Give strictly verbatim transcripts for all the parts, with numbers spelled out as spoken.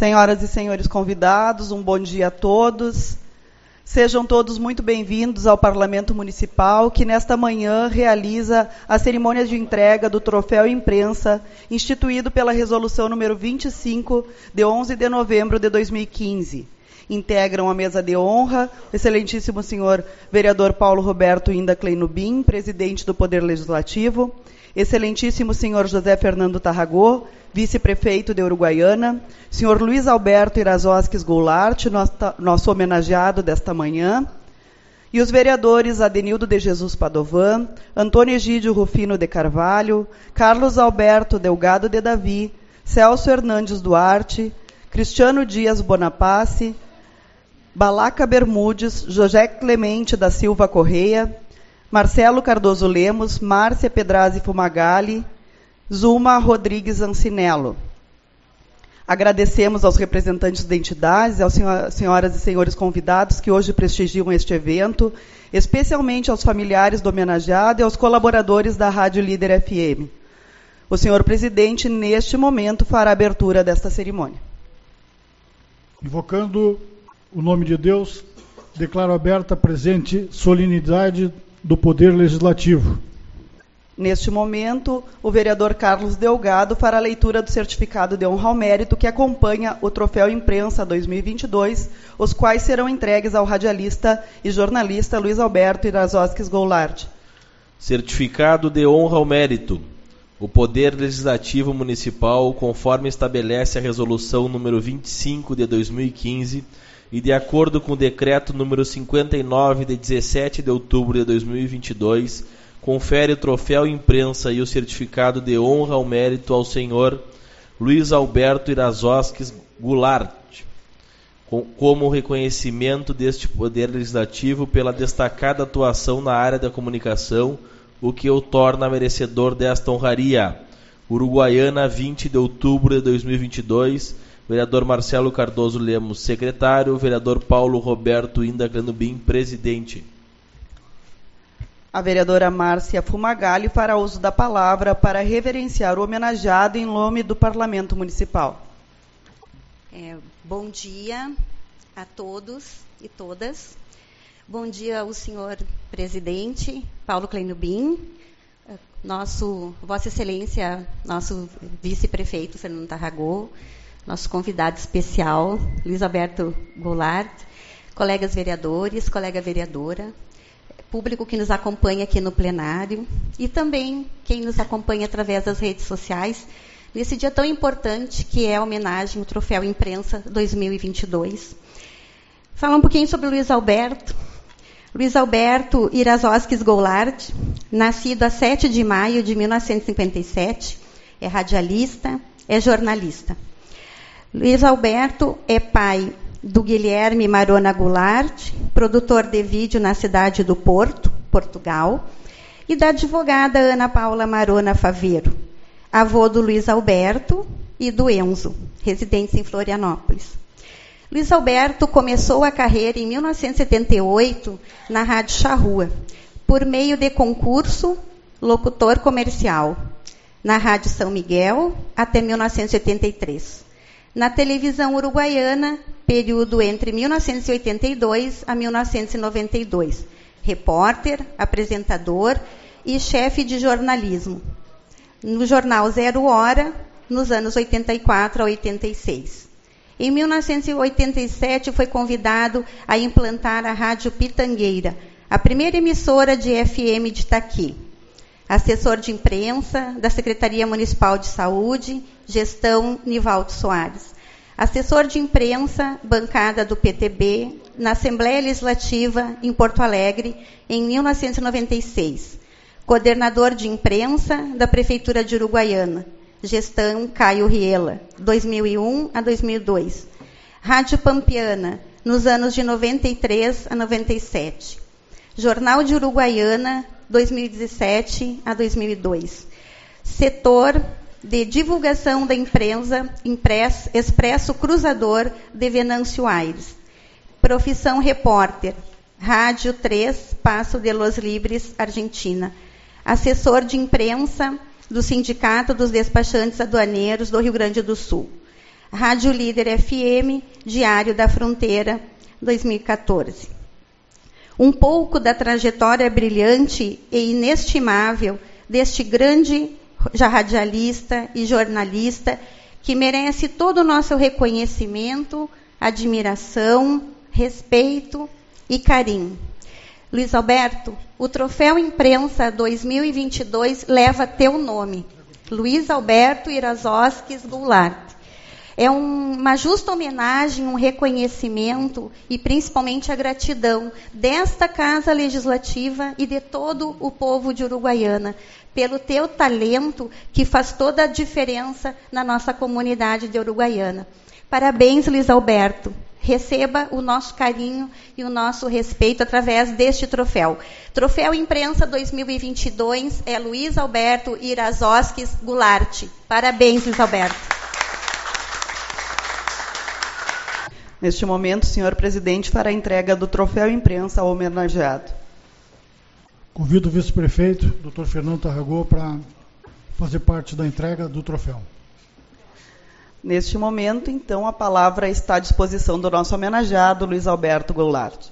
Senhoras e senhores convidados, um bom dia a todos. Sejam todos muito bem-vindos ao Parlamento Municipal, que nesta manhã realiza a cerimônia de entrega do Troféu Imprensa, instituído pela Resolução número vinte e cinco, de onze de novembro de dois mil e quinze. Integram a mesa de honra o excelentíssimo senhor vereador Paulo Roberto Inda Kleinubin, presidente do Poder Legislativo, excelentíssimo senhor José Fernando Tarragó, vice-prefeito de Uruguaiana, senhor Luiz Alberto Irazoskis Goulart, nosso, nosso homenageado desta manhã, e os vereadores Adenildo de Jesus Padovan, Antônio Egídio Rufino de Carvalho, Carlos Alberto Delgado de Davi, Celso Hernandes Duarte, Cristiano Dias Bonapace, Balaca Bermudes, José Clemente da Silva Correia, Marcelo Cardoso Lemos, Márcia Pedrazzi Fumagalli, Zuma Rodrigues Ancinello. Agradecemos aos representantes de entidades, às senhoras e senhores convidados que hoje prestigiam este evento, especialmente aos familiares do homenageado e aos colaboradores da Rádio Líder F M. O senhor presidente, neste momento, fará a abertura desta cerimônia. Invocando o nome de Deus, declaro aberta a presente solenidade do Poder Legislativo. Neste momento, o vereador Carlos Delgado fará a leitura do certificado de honra ao mérito que acompanha o Troféu Imprensa dois mil e vinte e dois, os quais serão entregues ao radialista e jornalista Luiz Alberto Irazoskis Goulart. Certificado de honra ao mérito. O Poder Legislativo Municipal, conforme estabelece a Resolução número vinte e cinco de dois mil e quinze e de acordo com o Decreto número cinquenta e nove de dezessete de outubro de dois mil e vinte e dois, confere o Troféu Imprensa e o Certificado de honra ao mérito ao senhor Luiz Alberto Irazoskis Goulart, como reconhecimento deste Poder Legislativo pela destacada atuação na área da comunicação, o que o torna merecedor desta honraria. Uruguaiana, vinte de outubro de dois mil e vinte e dois, vereador Marcelo Cardoso Lemos, secretário, vereador Paulo Roberto Inda Kleinubin, presidente. A vereadora Márcia Fumagalli fará uso da palavra para reverenciar o homenageado em nome do Parlamento Municipal. É, bom dia a todos e todas. Bom dia ao senhor presidente Paulo Kleinubin, nosso, Vossa Excelência, nosso vice-prefeito Fernando Tarragó, nosso convidado especial Luiz Alberto Goulart, colegas vereadores, colega vereadora, público que nos acompanha aqui no plenário e também quem nos acompanha através das redes sociais, nesse dia tão importante que é a homenagem ao Troféu Imprensa dois mil e vinte e dois. Falar um pouquinho sobre o Luiz Alberto. Luiz Alberto Irazoskis Goulart, nascido a sete de maio de mil novecentos e cinquenta e sete, é radialista, é jornalista. Luiz Alberto é pai do Guilherme Marona Goulart, produtor de vídeo na cidade do Porto, Portugal, e da advogada Ana Paula Marona Faveiro, avô do Luiz Alberto e do Enzo, residentes em Florianópolis. Luiz Alberto começou a carreira em mil novecentos e setenta e oito na Rádio Charrua, por meio de concurso locutor comercial, na Rádio São Miguel, até mil novecentos e oitenta e três. Na televisão uruguaiana, período entre mil novecentos e oitenta e dois a mil novecentos e noventa e dois. Repórter, apresentador e chefe de jornalismo. No jornal Zero Hora, nos anos oitenta e quatro a oitenta e seis. Em mil novecentos e oitenta e sete, foi convidado a implantar a Rádio Pitangueira, a primeira emissora de F M de Itaqui. Assessor de imprensa da Secretaria Municipal de Saúde, gestão Nivaldo Soares. Assessor de imprensa, bancada do P T B, na Assembleia Legislativa, em Porto Alegre, em mil novecentos e noventa e seis. Coordenador de imprensa da Prefeitura de Uruguaiana, gestão Caio Riela, dois mil e um a dois mil e dois. Rádio Pampiana, nos anos de noventa e três a noventa e sete. Jornal de Uruguaiana, dois mil e dezessete a dois mil e dois. Setor de divulgação da imprensa, impress, Expresso Cruzador de Venâncio Aires. Profissão repórter, Rádio três, Passo de los Libres, Argentina. Assessor de imprensa do Sindicato dos Despachantes Aduaneiros do Rio Grande do Sul. Rádio Líder F M, Diário da Fronteira, dois mil e quatorze. Um pouco da trajetória brilhante e inestimável deste grande radialista e jornalista que merece todo o nosso reconhecimento, admiração, respeito e carinho. Luiz Alberto, o Troféu Imprensa dois mil e vinte e dois leva teu nome, Luiz Alberto Irazoskis Goulart. É um, uma justa homenagem, um reconhecimento e principalmente a gratidão desta Casa Legislativa e de todo o povo de Uruguaiana, pelo teu talento que faz toda a diferença na nossa comunidade de Uruguaiana. Parabéns, Luiz Alberto. Receba o nosso carinho e o nosso respeito através deste troféu. Troféu Imprensa dois mil e vinte e dois é Luiz Alberto Irazoskis Goulart. Parabéns, Luiz Alberto. Neste momento, o senhor presidente fará a entrega do Troféu Imprensa ao homenageado. Convido o vice-prefeito, doutor Fernando Tarragó, para fazer parte da entrega do troféu. Neste momento, então, a palavra está à disposição do nosso homenageado, Luiz Alberto Goulart.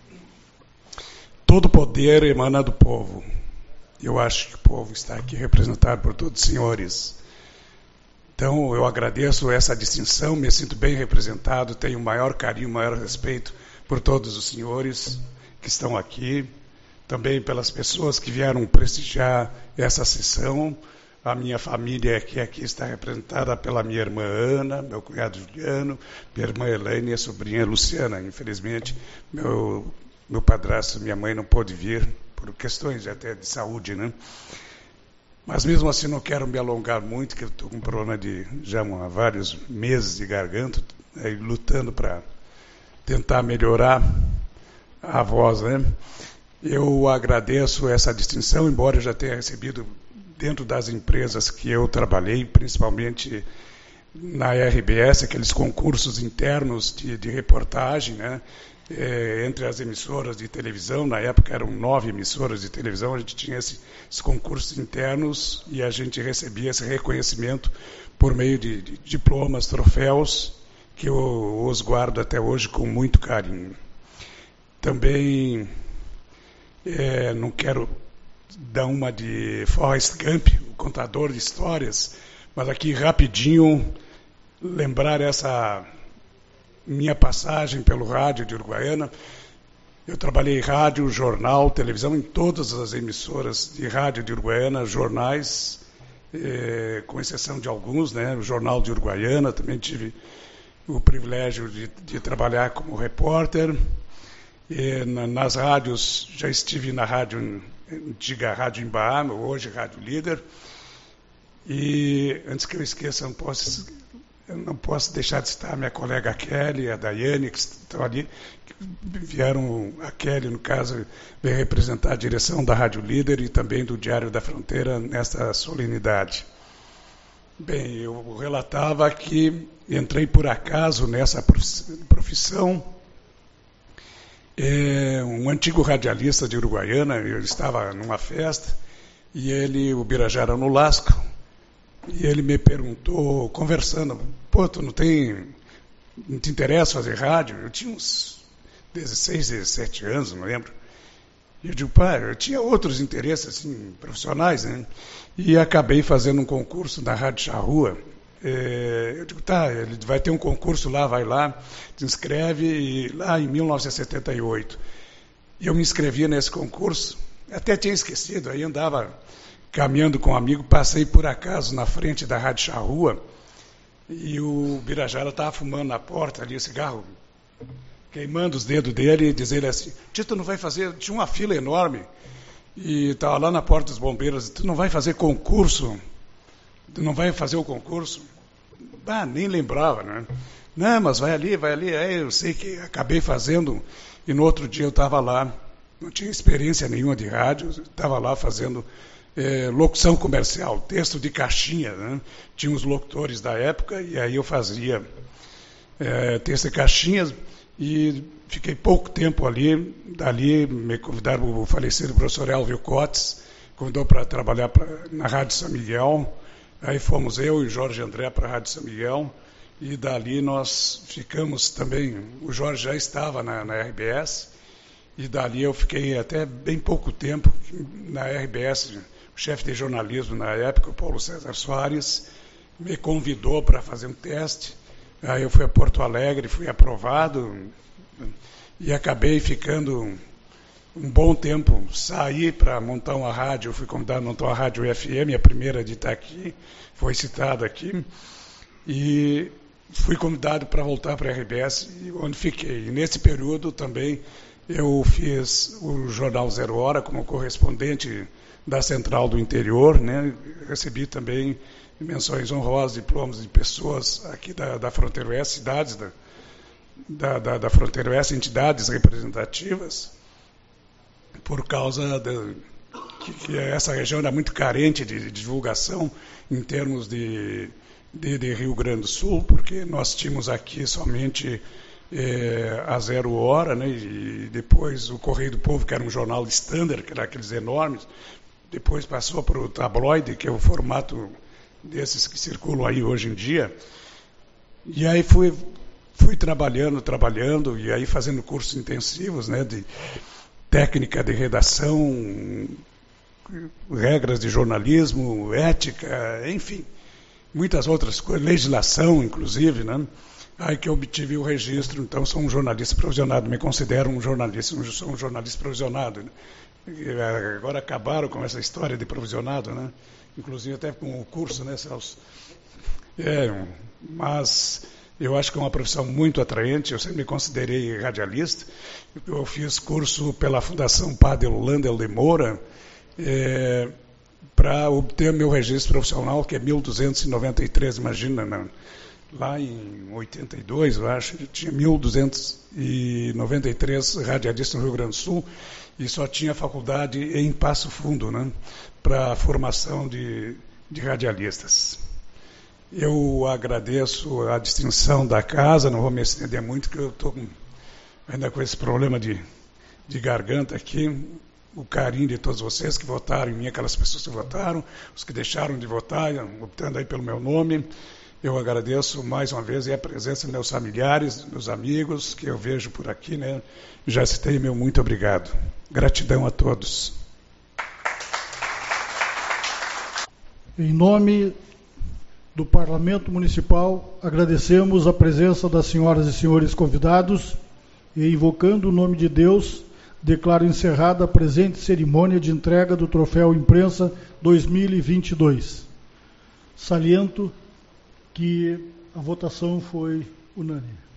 Todo poder emana do povo. Eu acho que o povo está aqui representado por todos os senhores. Então, eu agradeço essa distinção, me sinto bem representado, tenho maior carinho, maior respeito por todos os senhores que estão aqui, também pelas pessoas que vieram prestigiar essa sessão. A minha família que aqui está representada pela minha irmã Ana, meu cunhado Juliano, minha irmã Elaine e a sobrinha Luciana. Infelizmente, meu, meu padrasto, minha mãe não pôde vir, por questões até de saúde, né? Mas mesmo assim não quero me alongar muito, que eu estou com um problema de já há vários meses de garganta, aí, lutando para tentar melhorar a voz, né? Eu agradeço essa distinção, embora eu já tenha recebido dentro das empresas que eu trabalhei, principalmente na R B S, aqueles concursos internos de, de reportagem, né? É, entre as emissoras de televisão, na época eram nove emissoras de televisão, a gente tinha esse, esses concursos internos e a gente recebia esse reconhecimento por meio de, de diplomas, troféus, que eu os guardo até hoje com muito carinho. Também é, não quero dar uma de Forrest Gump, o contador de histórias, mas aqui rapidinho lembrar essa minha passagem pelo rádio de Uruguaiana. Eu trabalhei em rádio, jornal, televisão, em todas as emissoras de rádio de Uruguaiana, jornais, eh, com exceção de alguns, né? O Jornal de Uruguaiana, também tive o privilégio de, de trabalhar como repórter. E na, nas rádios, já estive na rádio, antiga Rádio Embaá, hoje Rádio Líder. E, antes que eu esqueça, não posso... Eu não posso deixar de citar a minha colega Kelly, a Daiane, que estão ali, que vieram, a Kelly, no caso, veio representar a direção da Rádio Líder e também do Diário da Fronteira nesta solenidade. Bem, eu relatava que entrei por acaso nessa profissão. É, um antigo radialista de Uruguaiana, eu estava numa festa, e ele, o Birajara Nolasco, e ele me perguntou, conversando, pô, tu não tem, não te interessa fazer rádio? Eu tinha uns dezesseis, dezessete anos, não lembro. E eu digo, pá, eu tinha outros interesses, assim, profissionais, né? E acabei fazendo um concurso na Rádio Charrua. É, eu digo, tá, ele vai ter um concurso lá, vai lá, te inscreve, e lá em mil novecentos e setenta e oito. E eu me inscrevi nesse concurso, até tinha esquecido, aí andava caminhando com um amigo, passei por acaso na frente da Rádio Charrua e o Birajara estava fumando na porta ali, o cigarro, queimando os dedos dele e dizendo assim, Tito, não vai fazer, tinha uma fila enorme e estava lá na porta dos bombeiros, tu não vai fazer concurso? Tu não vai fazer o concurso? Ah, nem lembrava, né? Não, mas vai ali, vai ali. Aí eu sei que acabei fazendo e no outro dia eu estava lá, não tinha experiência nenhuma de rádio, estava lá fazendo É, locução comercial, texto de caixinha, né? Tinha os locutores da época e aí eu fazia é, texto de caixinhas e fiquei pouco tempo ali. Dali me convidaram o falecido professor Elvio Cotes, convidou para trabalhar pra, na Rádio São Miguel. Aí fomos eu e Jorge André para a Rádio São Miguel e dali nós ficamos também, o Jorge já estava na, na R B S, e dali eu fiquei até bem pouco tempo na R B S. O chefe de jornalismo na época, o Paulo César Soares, me convidou para fazer um teste. Aí eu fui a Porto Alegre, fui aprovado e acabei ficando um bom tempo. Saí para montar uma rádio, fui convidado a montar uma rádio F M, a primeira de Itaqui, foi citada aqui, e fui convidado para voltar para a R B S, onde fiquei. E nesse período também eu fiz o Jornal Zero Hora como correspondente da Central do Interior, né? Recebi também menções honrosas, diplomas de pessoas aqui da, da Fronteira Oeste, cidades da, da, da, da Fronteira Oeste, entidades representativas, por causa de, que, que essa região era muito carente de, de divulgação em termos de, de, de Rio Grande do Sul, porque nós tínhamos aqui somente é, a Zero Hora, né? E depois o Correio do Povo, que era um jornal standard, que era aqueles enormes. Depois passou para o tabloide, que é o formato desses que circulam aí hoje em dia. E aí fui, fui trabalhando, trabalhando, e aí fazendo cursos intensivos, né, de técnica de redação, regras de jornalismo, ética, enfim, muitas outras coisas, legislação, inclusive, né? Aí que eu obtive o registro, então sou um jornalista provisionado, me considero um jornalista, sou um jornalista provisionado, né? Agora acabaram com essa história de provisionado, né? Inclusive até com o curso, né, Celso? É, mas eu acho que é uma profissão muito atraente. Eu sempre me considerei radialista. Eu fiz curso pela Fundação Padre Landel de Moura é, para obter meu registro profissional, que é mil duzentos e noventa e três, imagina, né? Lá em oitenta e dois, eu acho, tinha mil duzentos e noventa e três radialistas no Rio Grande do Sul, e só tinha faculdade em Passo Fundo, né, para a formação de, de radialistas. Eu agradeço a distinção da casa, não vou me estender muito, porque eu estou ainda com esse problema de, de garganta aqui, o carinho de todos vocês que votaram em mim, aquelas pessoas que votaram, os que deixaram de votar, optando aí pelo meu nome. Eu agradeço mais uma vez a presença dos meus familiares, dos meus amigos, que eu vejo por aqui, né? Já citei, meu muito obrigado. Gratidão a todos. Em nome do Parlamento Municipal, agradecemos a presença das senhoras e senhores convidados e, invocando o nome de Deus, declaro encerrada a presente cerimônia de entrega do Troféu Imprensa dois mil e vinte e dois. Saliento que a votação foi unânime.